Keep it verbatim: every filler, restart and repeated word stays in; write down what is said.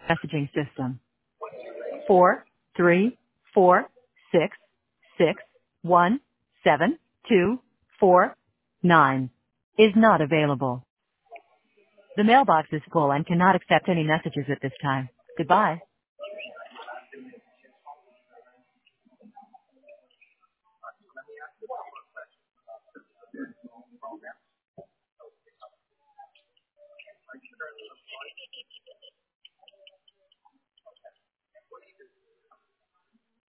messaging system. Four, three, four, six, six, one, seven, two, four, nine is not available. The mailbox is full and cannot accept any messages at this time. Goodbye.